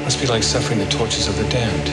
Must be like suffering the tortures of the damned.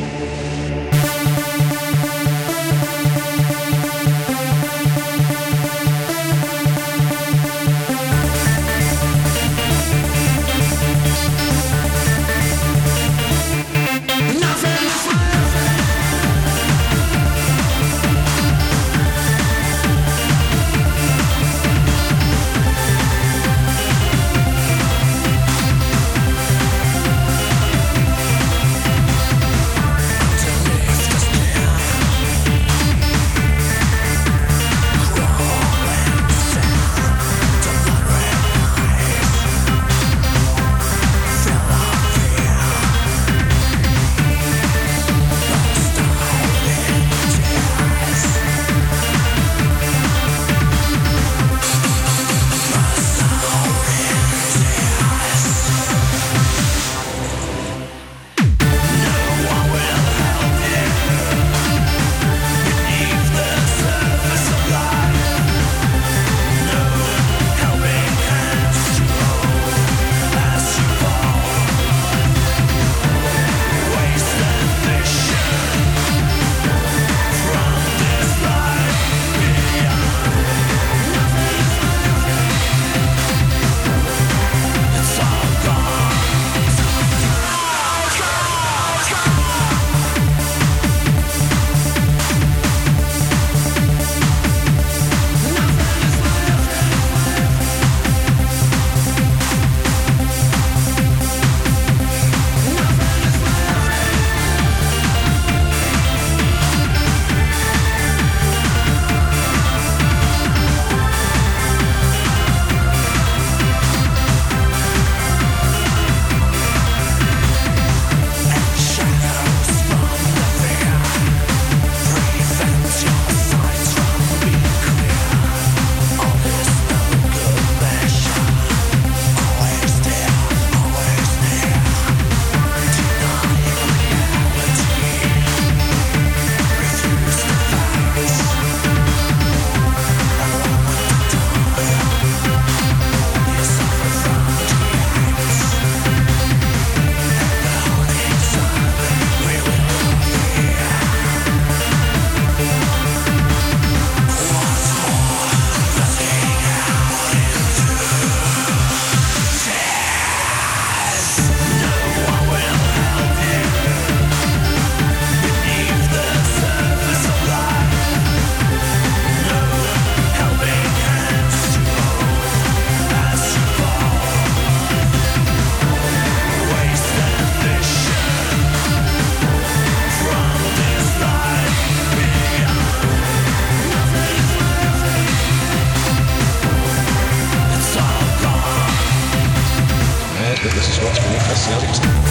This is what's really fascinating.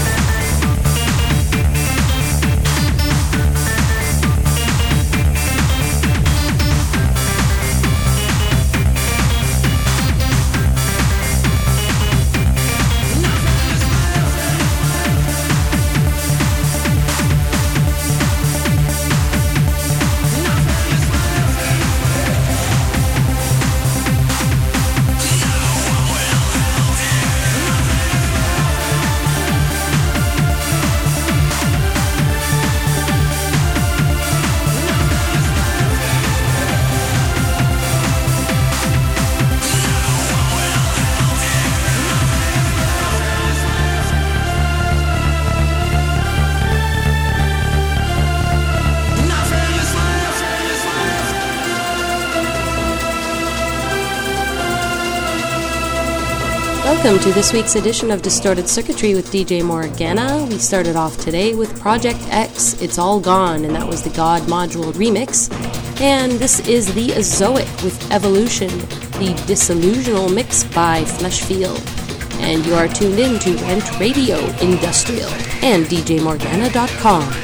Welcome to this week's edition of Distorted Circuitry with DJ Morgana. We started off today with Project X, It's All Gone, and that was the God Module remix. And this is the Azoic with Evolution, the Disillusional mix by Fleshfield. And you are tuned in to Rent Radio Industrial and DJMorgana.com.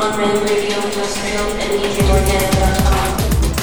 on Random Radio Industrial and DJMorgana.com.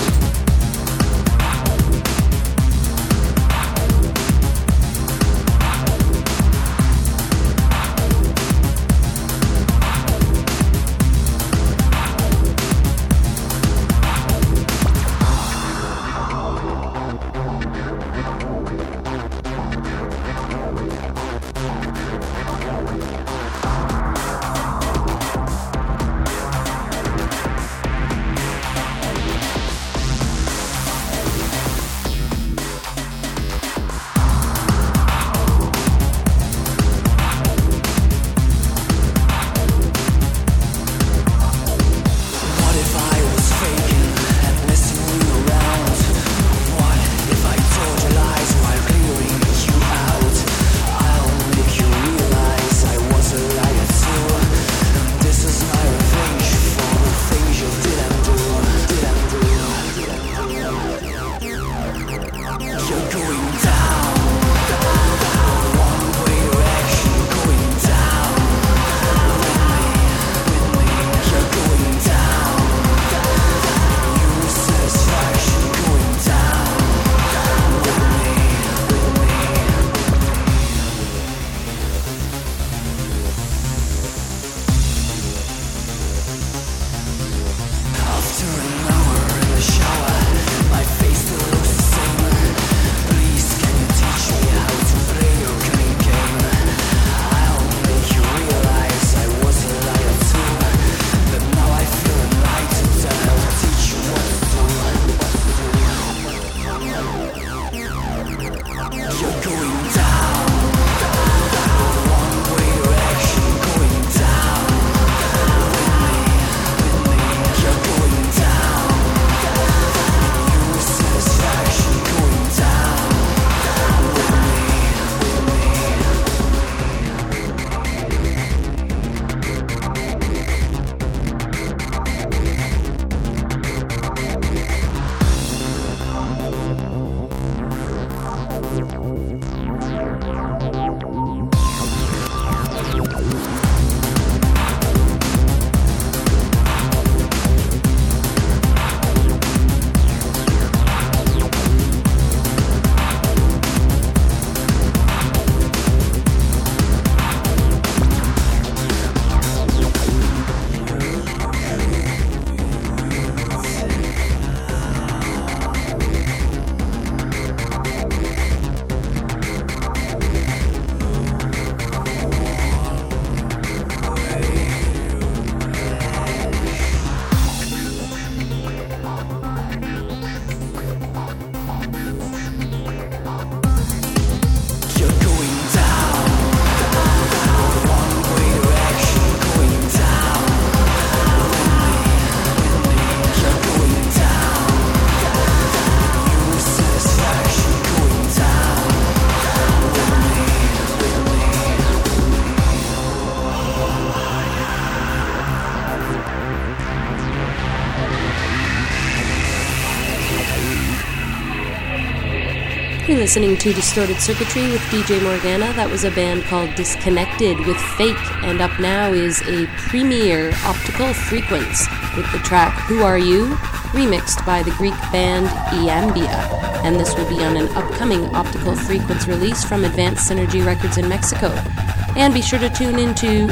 You're listening to Distorted Circuitry with DJ Morgana. That was a band called Disconnected with Fake, and up now is a premiere Optical Frequence with the track Who Are You, remixed by the Greek band Iambia. And this will be on an upcoming Optical Frequence release from Advanced Synergy Records in Mexico. And be sure to tune into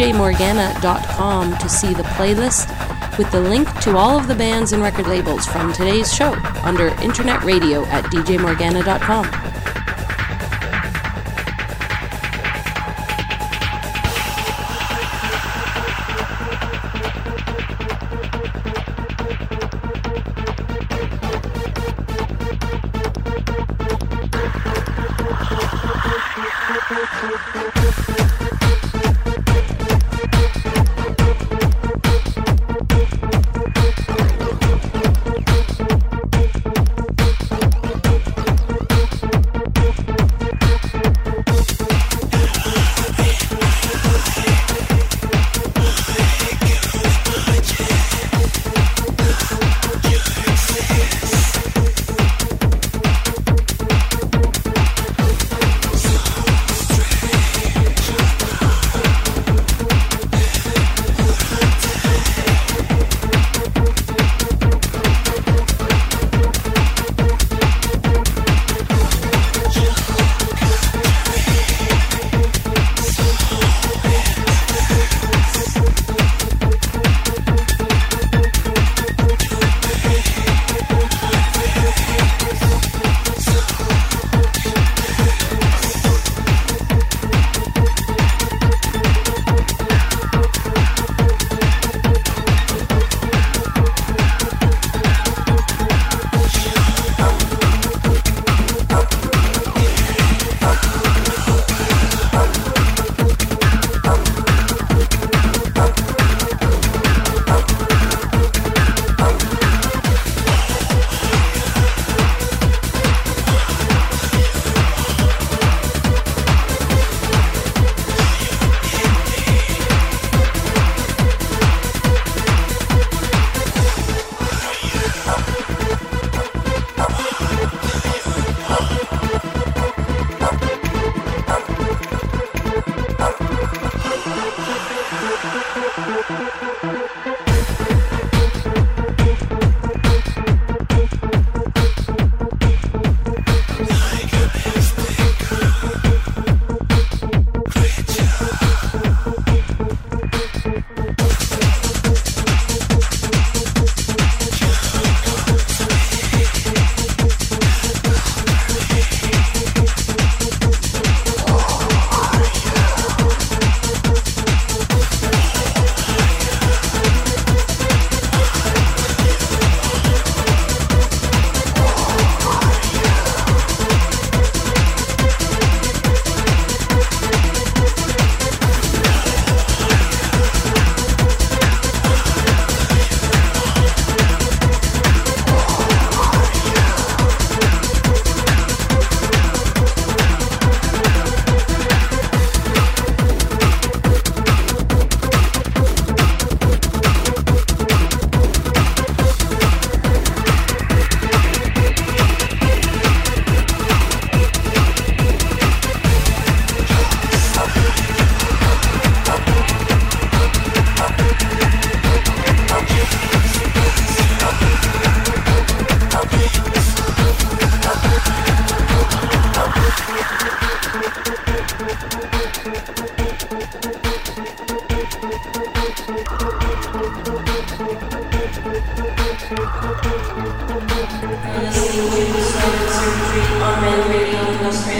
DJMorgana.com to see the playlist with the link to all of the bands and record labels from today's show under internet radio at DJMorgana.com.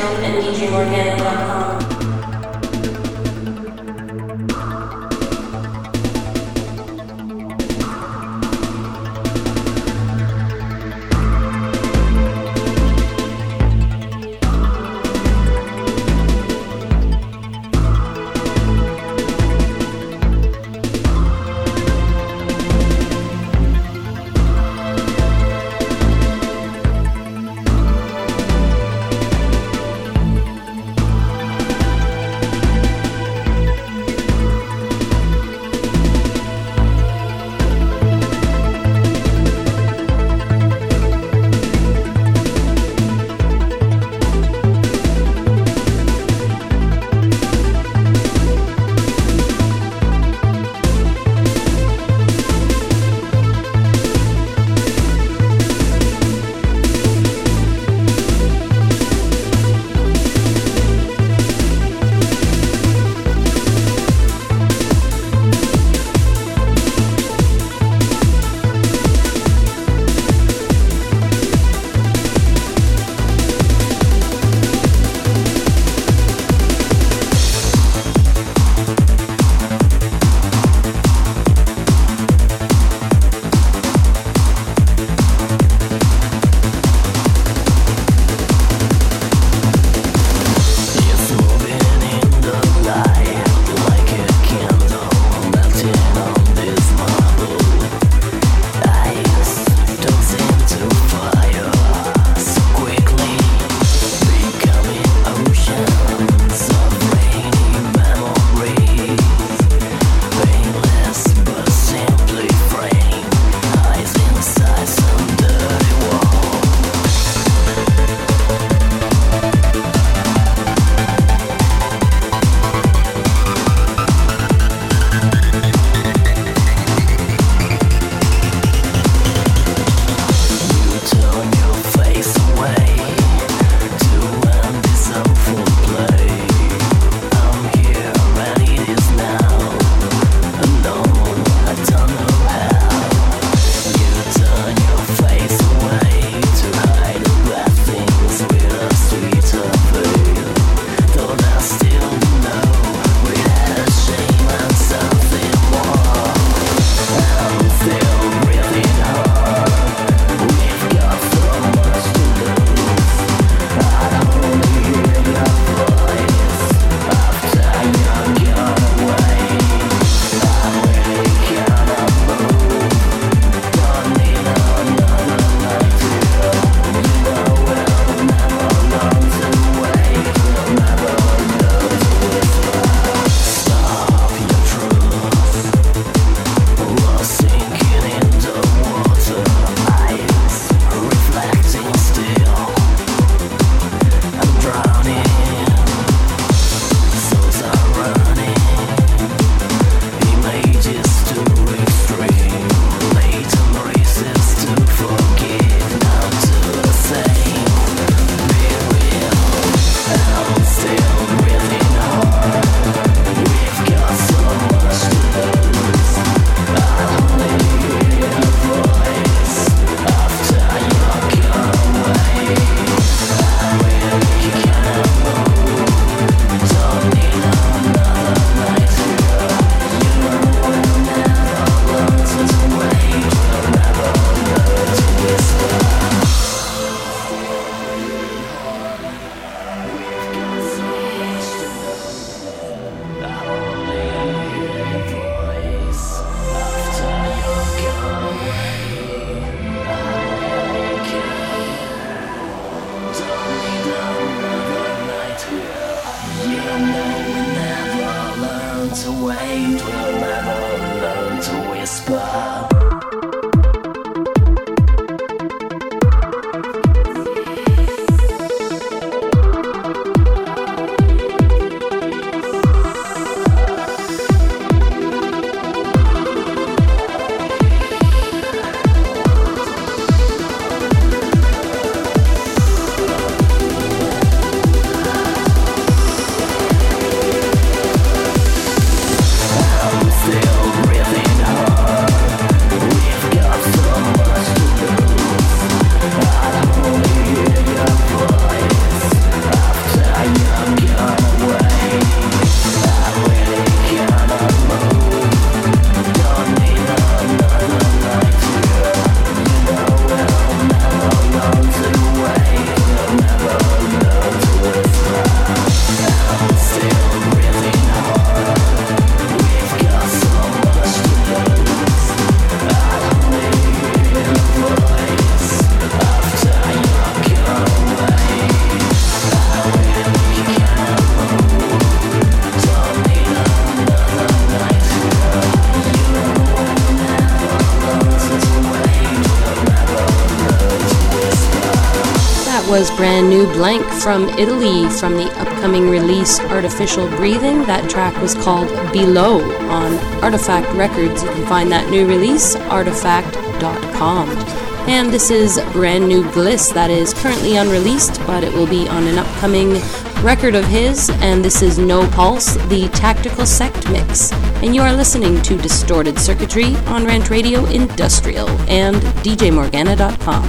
and djmorgana.com. was Brand New Blank from Italy from the upcoming release Artificial Breathing. That track was called Below on Artifact Records. You can find that new release, artifact.com. And this is Brand New Bliss that is currently unreleased, but it will be on an upcoming record of his, and this is No Pulse, the Tactical Sect Mix. And you are listening to Distorted Circuitry on Rant Radio Industrial and djmorgana.com.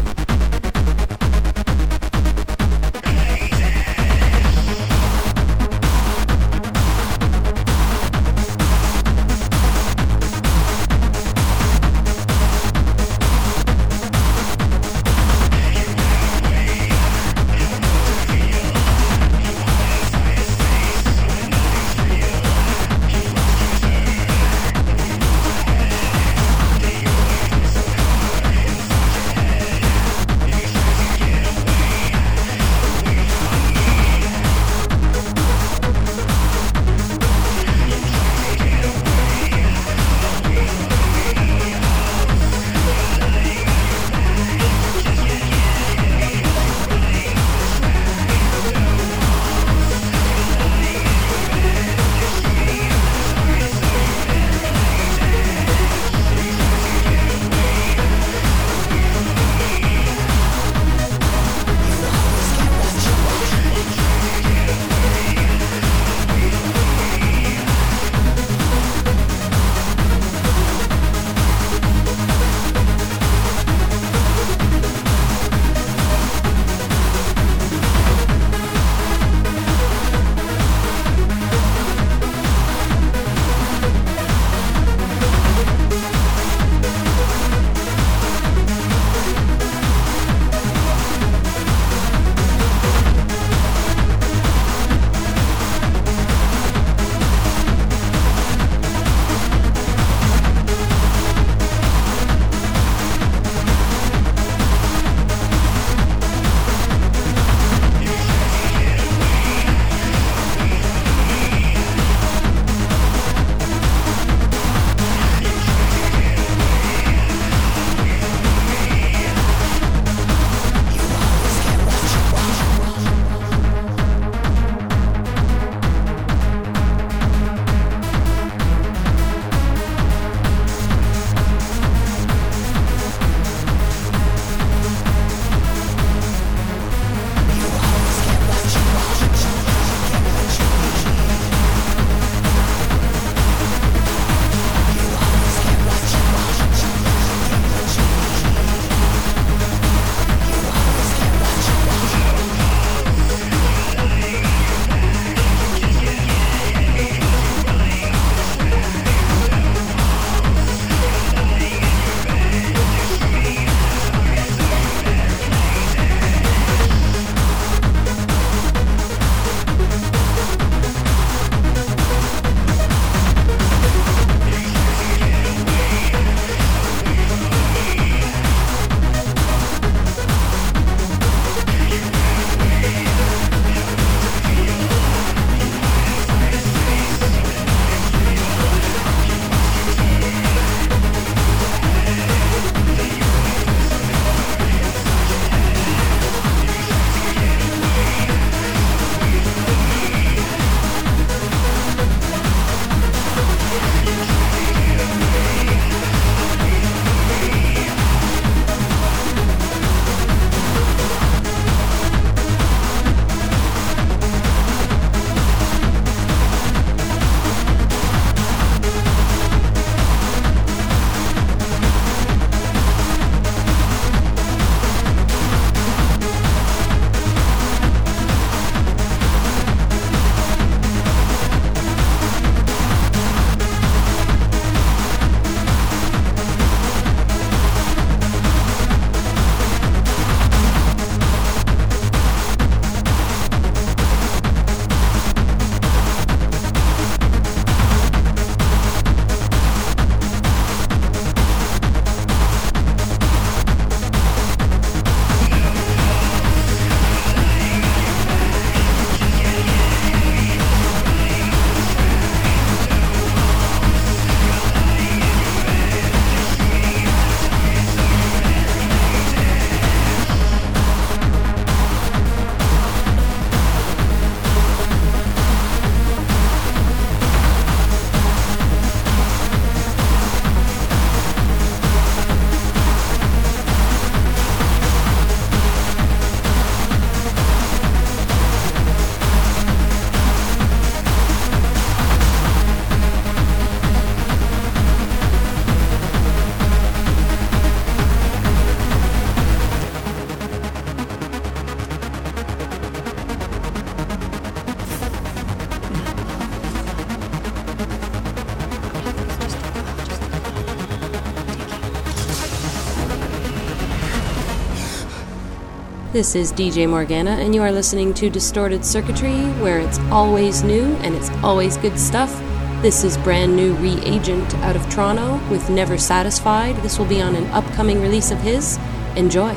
This is DJ Morgana, and you are listening to Distorted Circuitry, where it's always new and it's always good stuff. This is brand new Reagent out of Toronto with Never Satisfied. This will be on an upcoming release of his. Enjoy.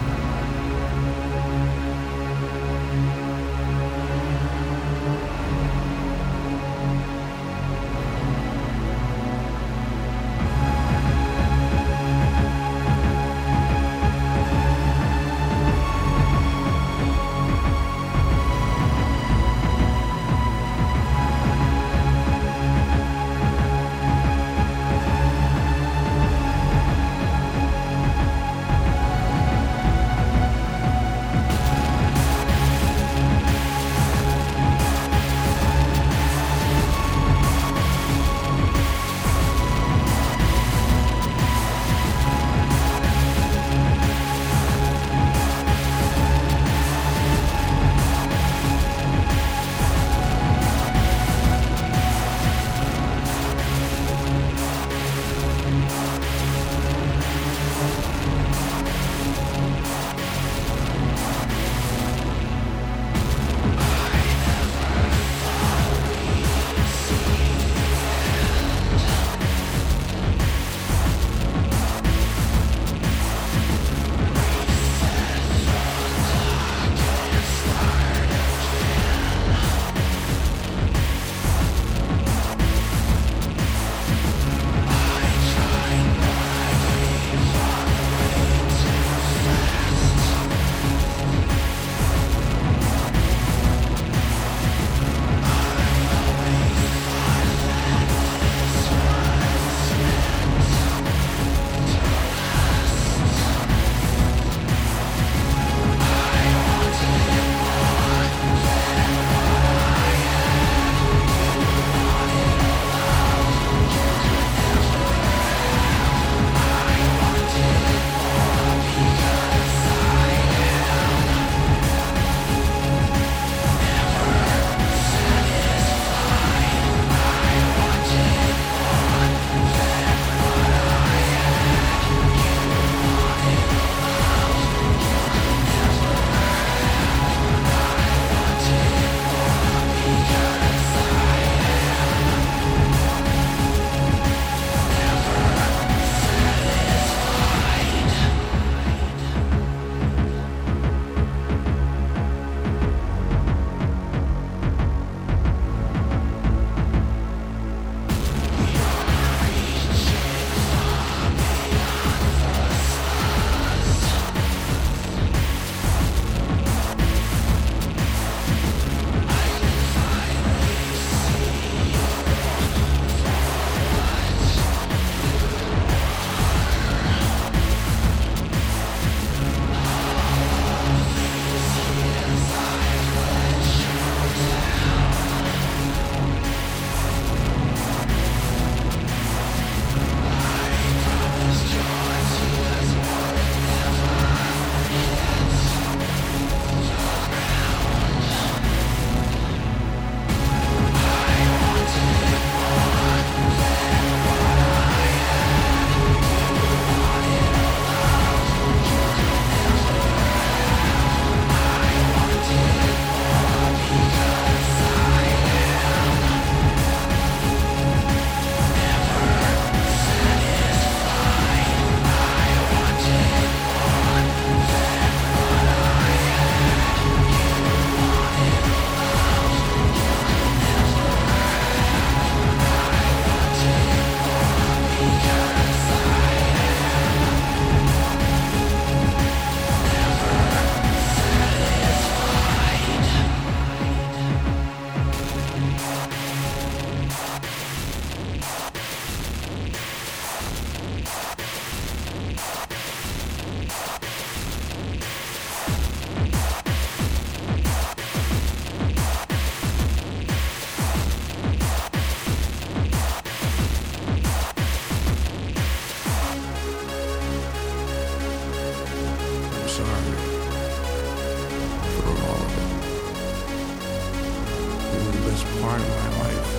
part of my life.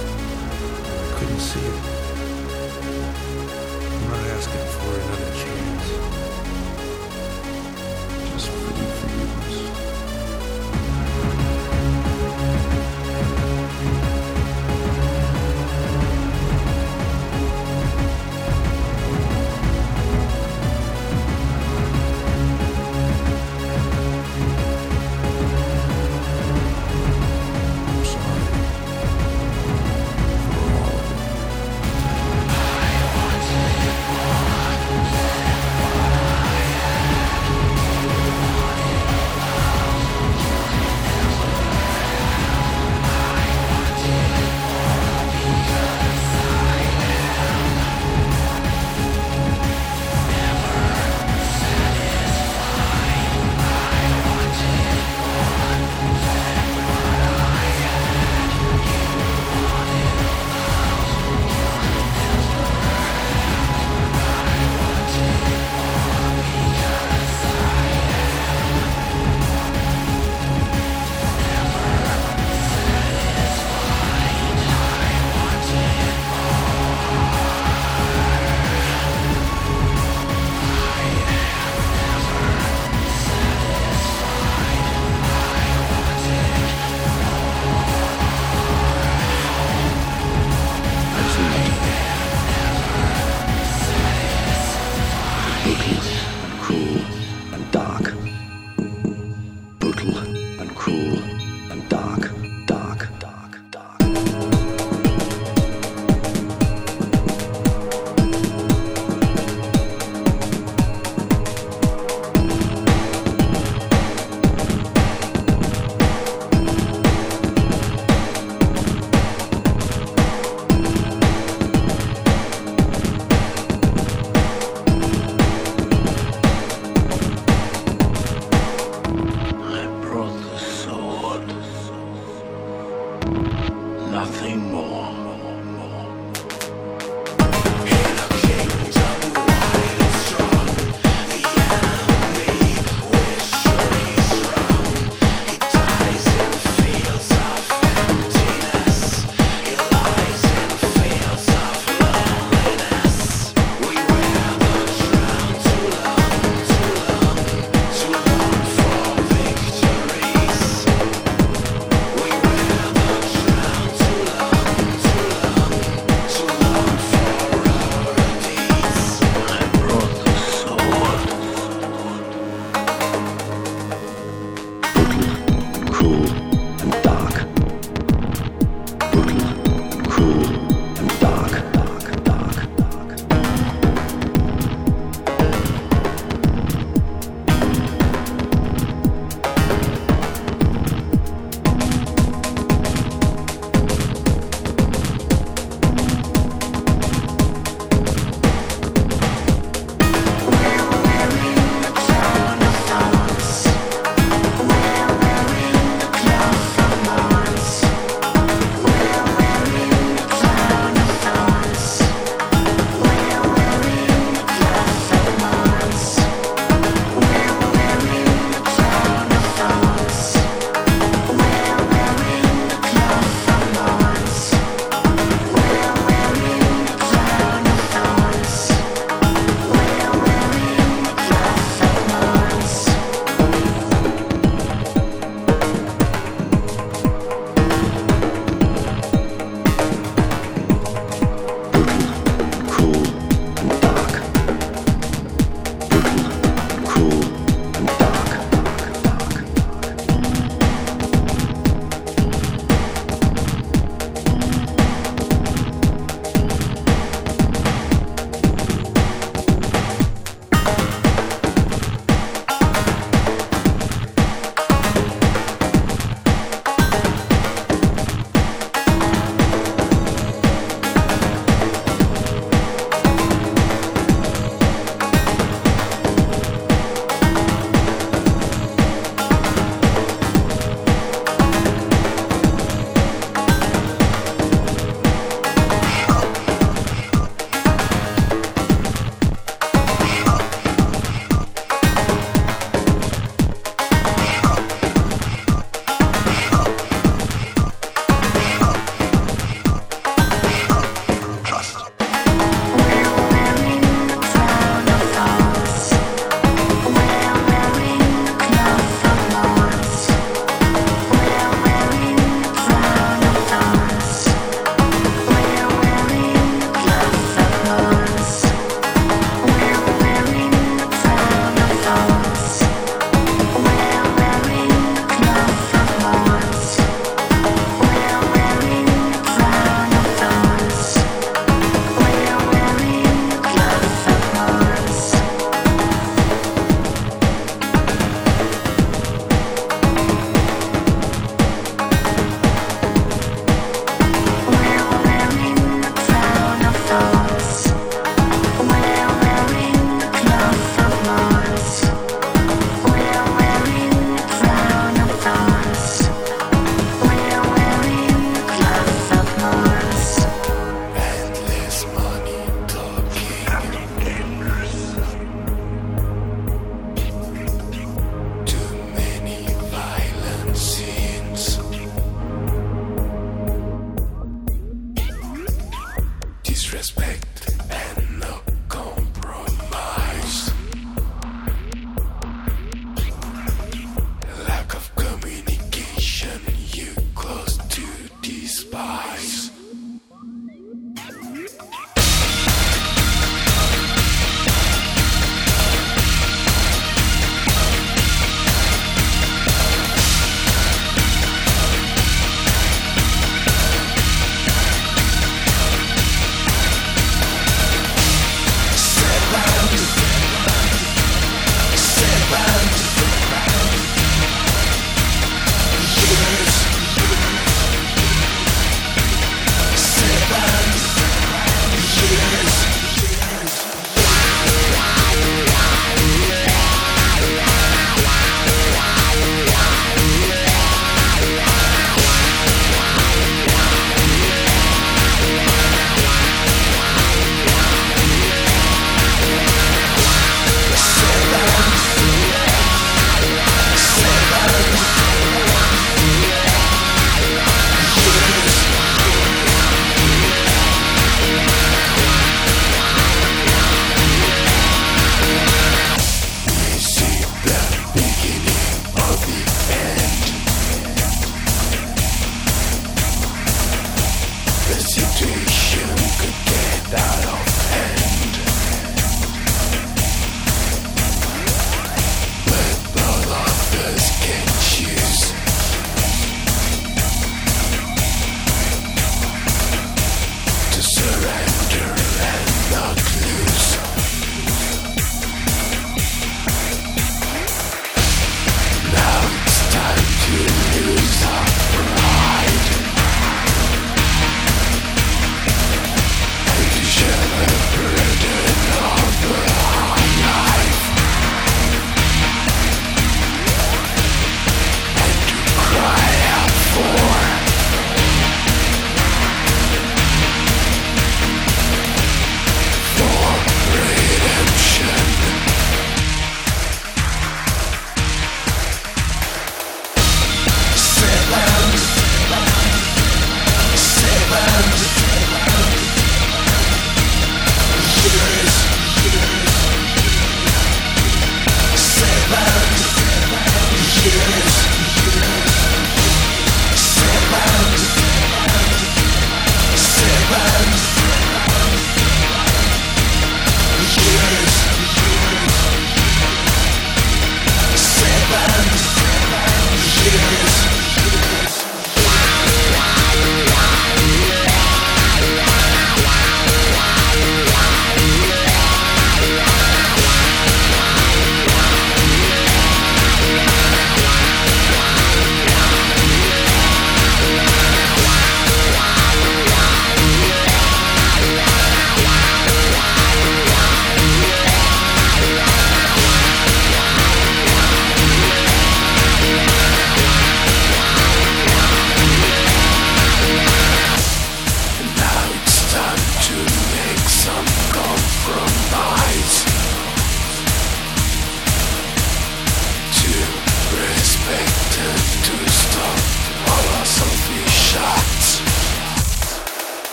I couldn't see it. I'm not asking for another chance. Just for you. nothing more.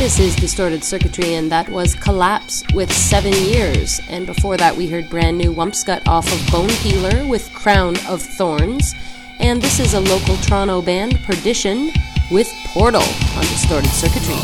This is Distorted Circuitry, and that was Collapse with 7 Years. And before that, we heard brand new Wumpscut off of Bone Peeler with Crown of Thorns. And this is a local Toronto band, Perdition, with Portal on Distorted Circuitry.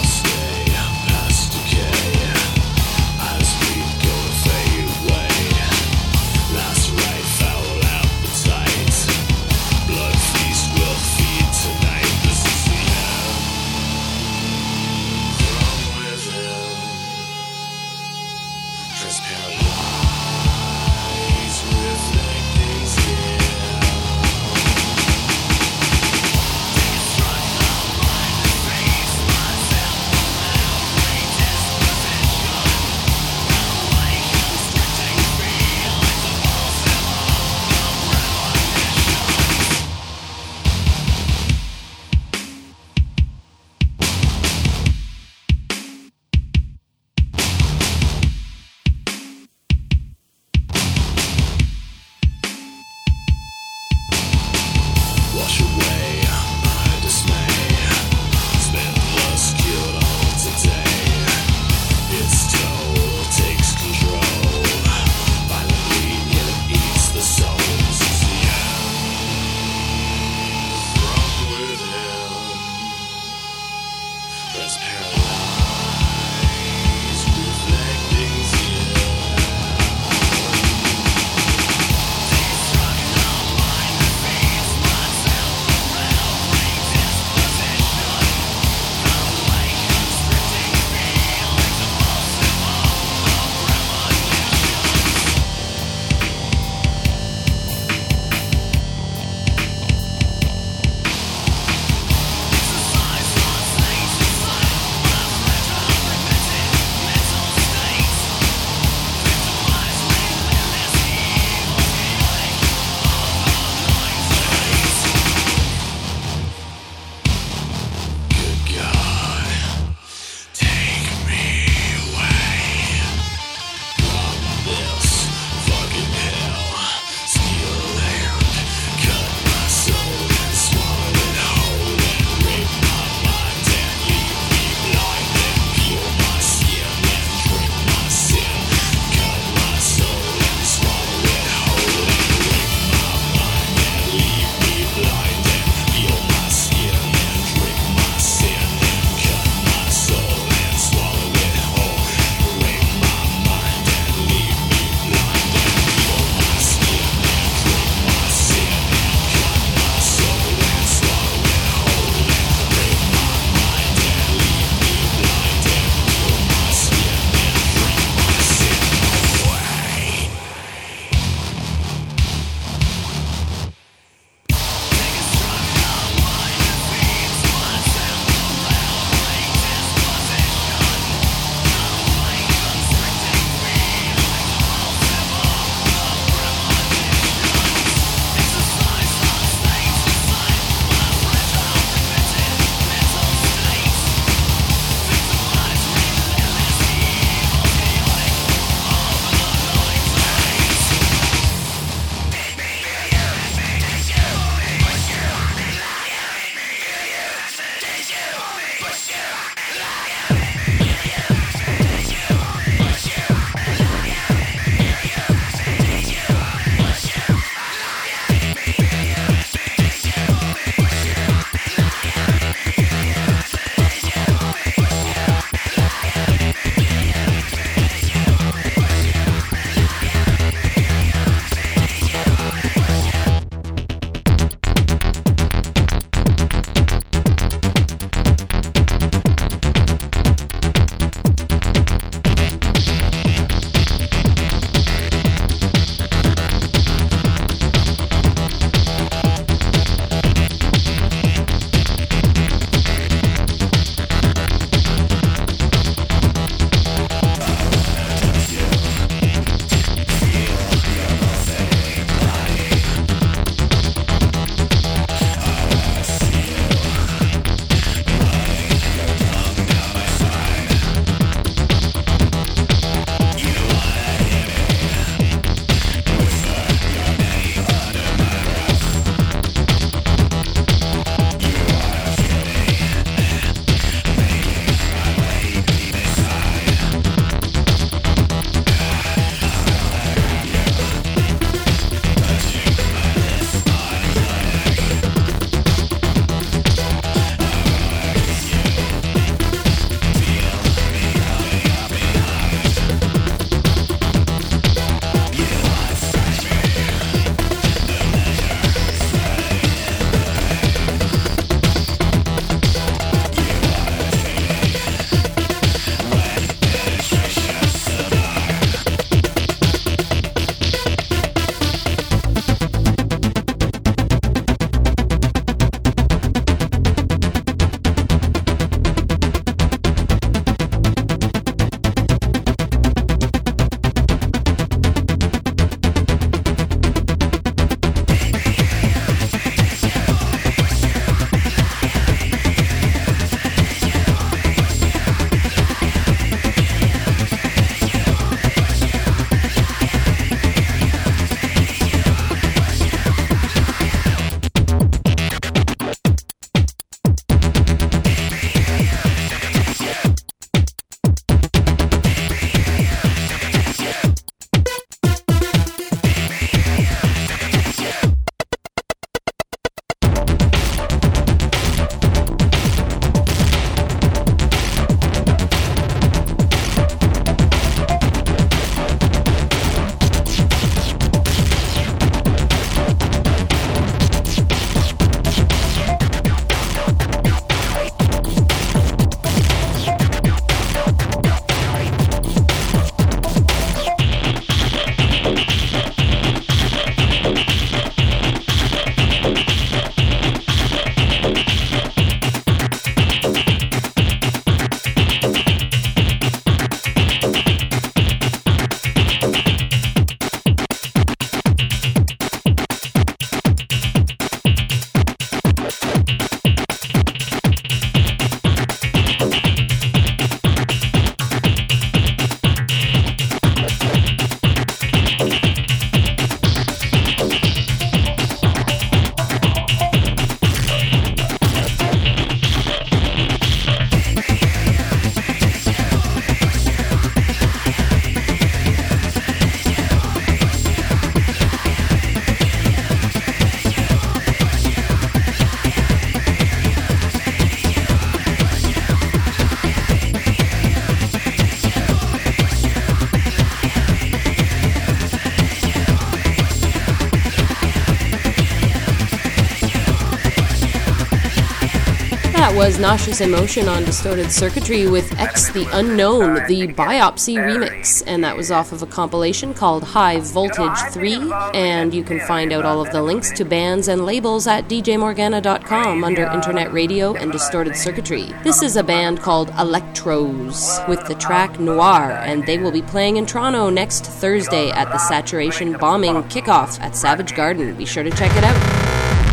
That was Nauseous Emotion on Distorted Circuitry with X the Unknown, the Biopsy remix, and that was off of a compilation called High Voltage 3, and you can find out all of the links to bands and labels at djmorgana.com under Internet Radio and Distorted Circuitry. This is a band called Electros with the track Noir, and they will be playing in Toronto next Thursday at the Saturation Bombing Kickoff at Savage Garden. Be sure to check it out.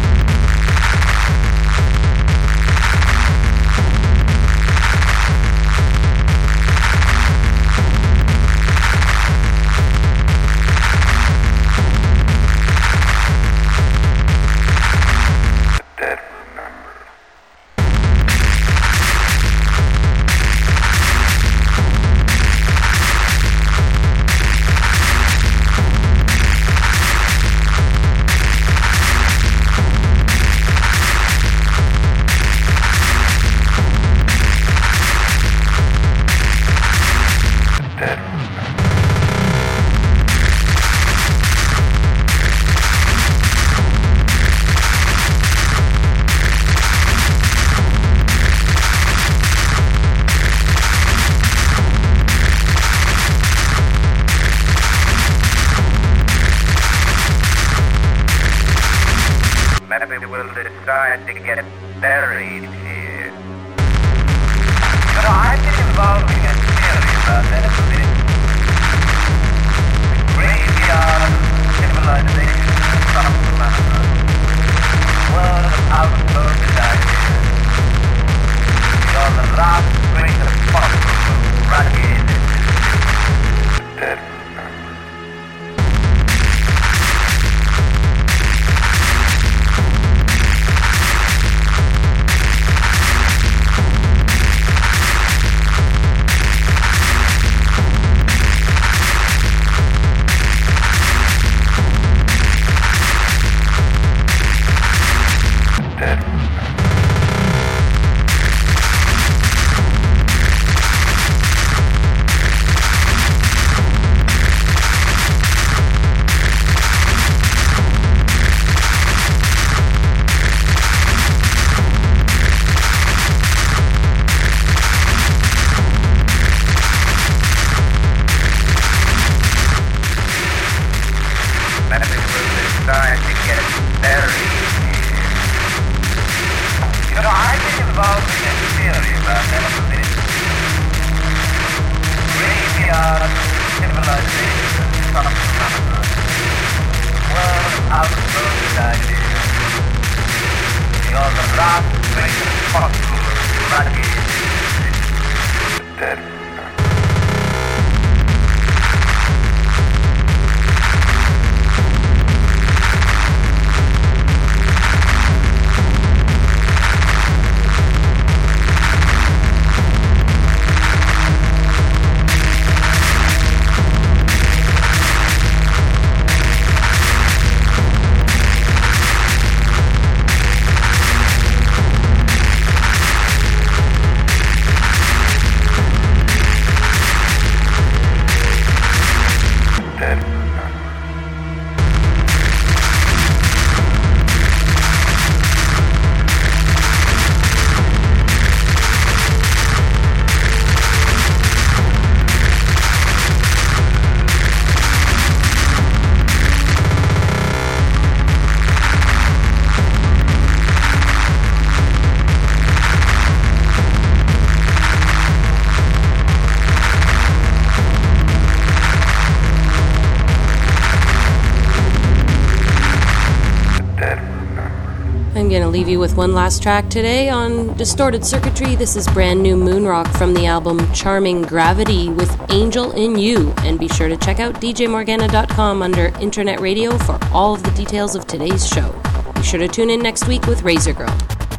I'm going to leave you with one last track today on Distorted Circuitry. This is brand new Moonrock from the album Charming Gravity with Angel in You. And be sure to check out djmorgana.com under Internet Radio for all of the details of today's show. Be sure to tune in next week with Razor Girl.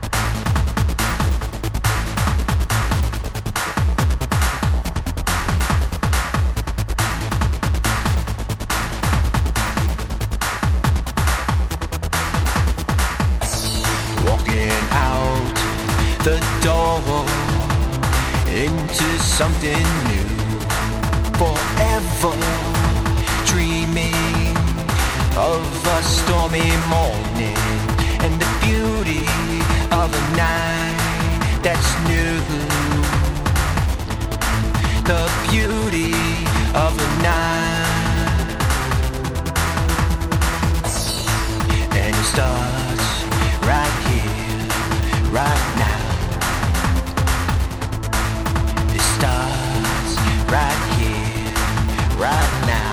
The door into something new, forever dreaming of a stormy morning and the beauty of a night that's new. The beauty of the night, and it starts right here, right now. It starts right here, right now.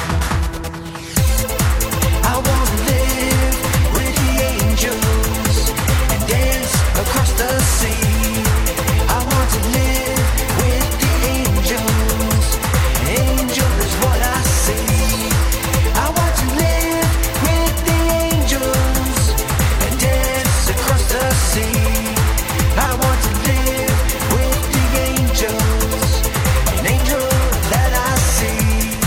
I wanna live with the angels and dance across the sea. I want to live with the angels. Angel is what I see. I want to live with the angels and dance across the sea. I want to live with the angels, an angel that I see.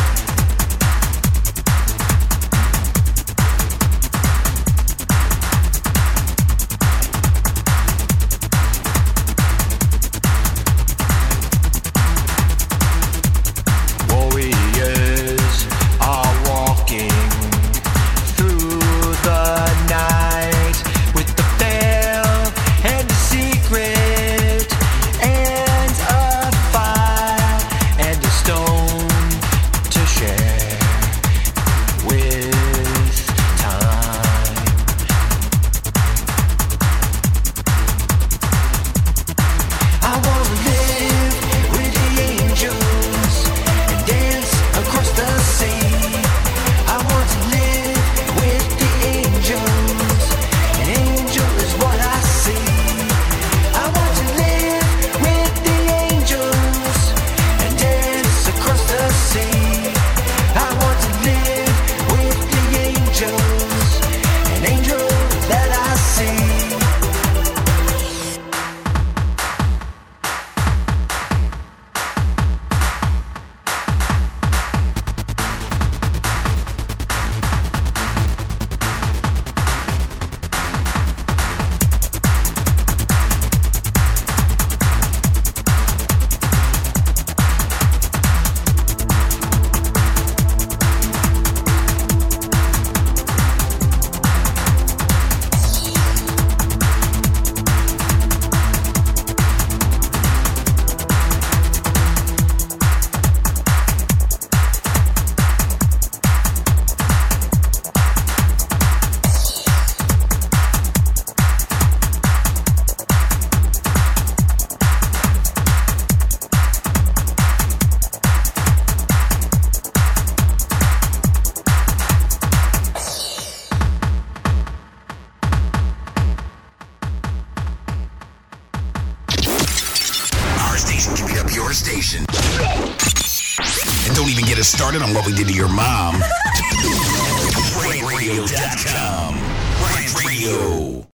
Warriors are walking through the night with the veil and the secret and a fire and a stone to share with time. I wanna live with the angels and dance across the sea. I want to live with the angels. An angel is what I see. I want to live with the angels and dance across the sea. I want to live with the angels, an angel that I see. Our station can beat up your station. And don't even get us started on what we did to your mom. BrandRadio.com. Brand Radio.